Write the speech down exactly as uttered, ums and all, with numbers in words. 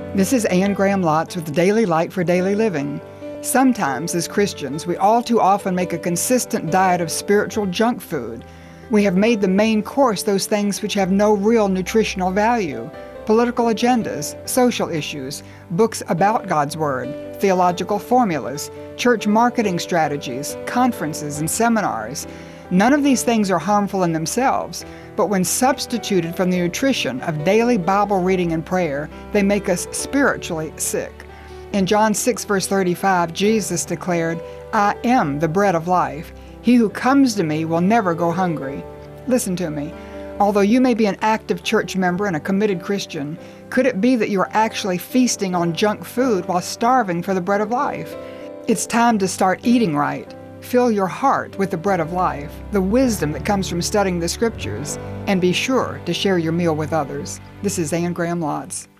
This is Anne Graham Lotz with the Daily Light for Daily Living. Sometimes, as Christians, we all too often make a consistent diet of spiritual junk food. We have made the main course those things which have no real nutritional value: political agendas, social issues, books about God's Word, theological formulas, church marketing strategies, conferences and seminars. None of these things are harmful in themselves, but when substituted from the nutrition of daily Bible reading and prayer, they make us spiritually sick. In John six, verse thirty-five, Jesus declared, "I am the bread of life. He who comes to me will never go hungry." Listen to me. Although you may be an active church member and a committed Christian, could it be that you are actually feasting on junk food while starving for the bread of life? It's time to start eating right. Fill your heart with the bread of life, the wisdom that comes from studying the Scriptures, and be sure to share your meal with others. This is Anne Graham Lotz.